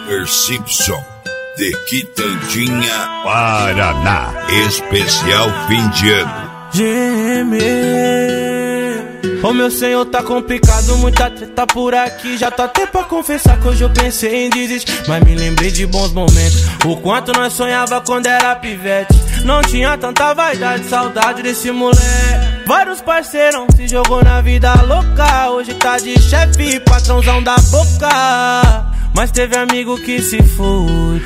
Homer Simpson, de Quitandinha, Paraná. Especial fim de ano. Ô meu senhor, tá complicado, muita treta por aqui. Já tô até pra confessar que hoje eu pensei em desistir, mas me lembrei de bons momentos, o quanto nós sonhava quando era pivete. Não tinha tanta vaidade, saudade desse moleque. Vários parceirão se jogou na vida louca, hoje tá de chefe, patrãozão da boca. Mas teve amigo que se foi,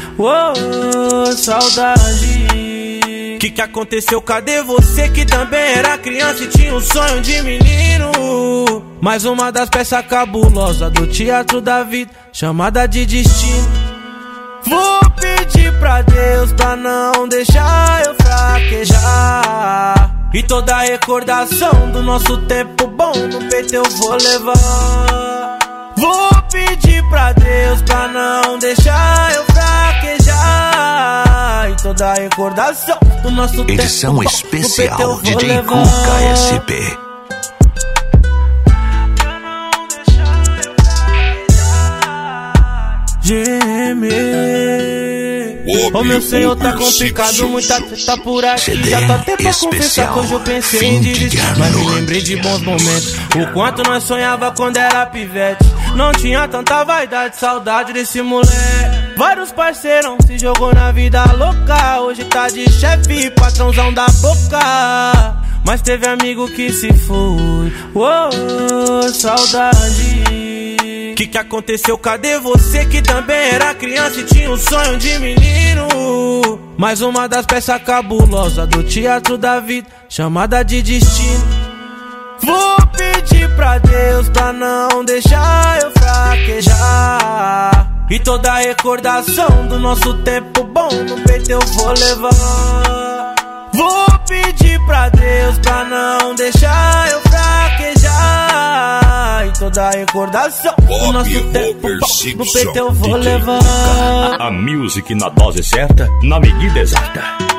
saudade. Que aconteceu? Cadê você que também era criança e tinha um sonho de menino? Mais uma das peças cabulosas do teatro da vida, chamada de destino. Vou pedir pra Deus pra não deixar eu fraquejar, e toda a recordação do nosso tempo bom no peito eu vou levar. Vou pedir pra Deus pra não deixar eu fraquejar, e toda a recordação do nosso tempo Edição bom especial no peito eu DJ vou Cuca levar. SP. Ô meu senhor, tá complicado, muita treta por aqui. Já tô até pra confessar que hoje eu pensei em desistir, mas me lembrei de bons momentos, o quanto nós sonhava quando era pivete. Não tinha tanta vaidade, saudade desse moleque. Vários parceirão se jogou na vida louca, hoje tá de chefe, patrãozão da boca. Mas teve amigo que se foi, saudade. Que aconteceu? Cadê você que também era criança e tinha um sonho de menino? Mais uma das peças cabulosas do teatro da vida, chamada de destino. Vou pedir pra Deus pra não deixar eu fraquejar, e toda a recordação do nosso tempo bom no peito eu vou levar. Vou pedir pra Deus pra não deixar eu fraquejar, e toda a recordação do nosso tempo bom no peito eu vou levar. A music na dose certa, na medida exata.